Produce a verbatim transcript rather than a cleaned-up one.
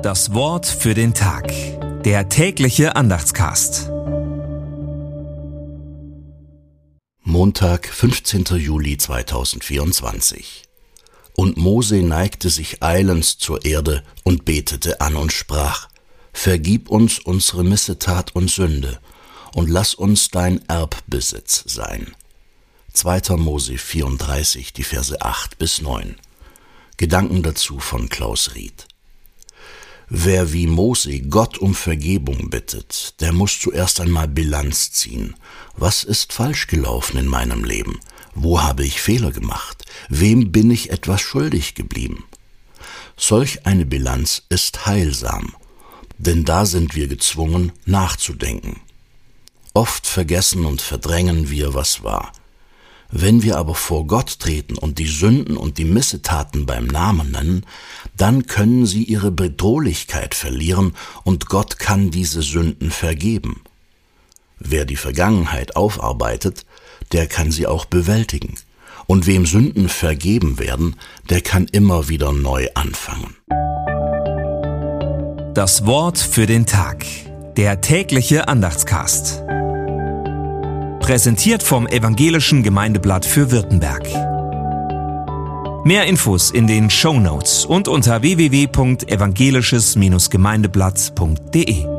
Das Wort für den Tag. Der tägliche Andachtscast. Montag, fünfzehnter Juli zweitausendvierundzwanzig. Und Mose neigte sich eilends zur Erde und betete an und sprach: Vergib uns unsere Missetat und Sünde und lass uns dein Erbbesitz sein. zweiter Mose vierunddreißig, die Verse acht bis neun. Gedanken dazu von Klaus Ried. Wer wie Mose Gott um Vergebung bittet, der muss zuerst einmal Bilanz ziehen. Was ist falsch gelaufen in meinem Leben? Wo habe ich Fehler gemacht? Wem bin ich etwas schuldig geblieben? Solch eine Bilanz ist heilsam, denn da sind wir gezwungen, nachzudenken. Oft vergessen und verdrängen wir, was war. Wenn wir aber vor Gott treten und die Sünden und die Missetaten beim Namen nennen, dann können sie ihre Bedrohlichkeit verlieren und Gott kann diese Sünden vergeben. Wer die Vergangenheit aufarbeitet, der kann sie auch bewältigen. Und wem Sünden vergeben werden, der kann immer wieder neu anfangen. Das Wort für den Tag. Der tägliche Andachtscast. Präsentiert vom Evangelischen Gemeindeblatt für Württemberg. Mehr Infos in den Shownotes und unter w w w punkt evangelisches Gemeindeblatt punkt de.